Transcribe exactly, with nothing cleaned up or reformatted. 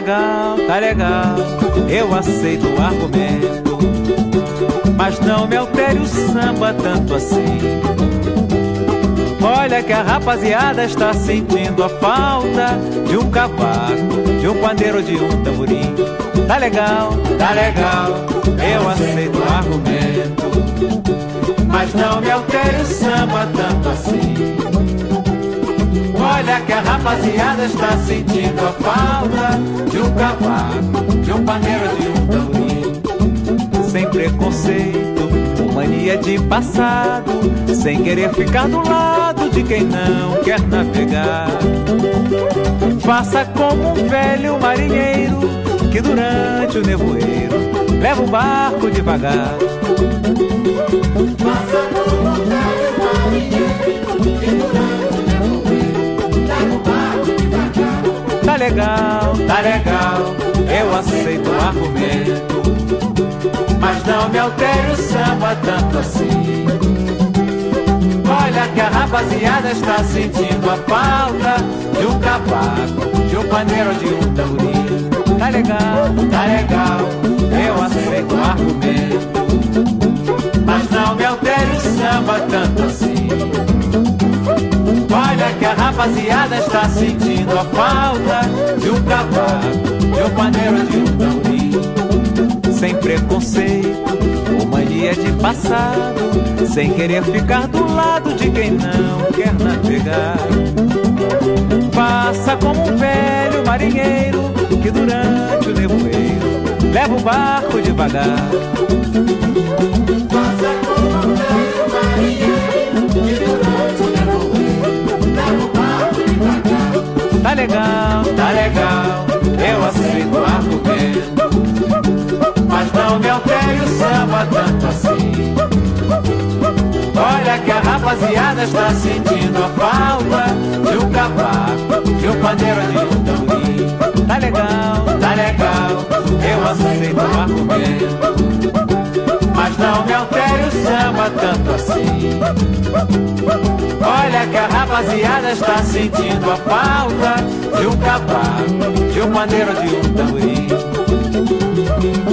legal, tá legal, eu aceito o argumento, mas não me altere o samba tanto assim. Olha que a rapaziada está sentindo a falta de um cavaco, de um pandeiro, de um tamborim. Tá legal, tá legal, eu aceito o argumento, mas não me altere o samba tanto assim. Olha que a rapaziada está sentindo a falta de um cavaco, de um pandeiro, de um tamborim. Sem preconceito, com mania de passado, sem querer ficar do lado de quem não quer navegar. Faça como um velho marinheiro que durante o nevoeiro leva o barco devagar. Faça como um velho marinheiro que durante o nevoeiro leva o barco devagar. Tá legal, tá legal, eu aceito o argumento, mas não me altere o samba tanto assim. Olha que a rapaziada está sentindo a falta de um cavaco, de um pandeiro, de um tamborim. Tá legal, tá legal, eu aceito o argumento, mas não me altere o samba tanto assim. Olha que a rapaziada está sentindo a falta de um cavaco, de um pandeiro, de um tamborim. Sem preconceito, com mania de passado, sem querer ficar do lado de quem não quer navegar. Faça como um velho marinheiro que durante o nevoeiro leva o barco devagar. Faça como um velho marinheiro que durante o nevoeiro leva o barco devagar. Tá legal, tá legal, eu aceito o argumento, mas não me altere o samba tanto assim. Olha que a rapaziada está sentindo a falta de um cavaco, de um pandeiro, de um tamborim. Tá legal, tá legal, eu aceito o argumento, mas não me altere o samba tanto assim. Olha que a rapaziada está sentindo a falta de um cavaco, de um pandeiro, de um tamborim.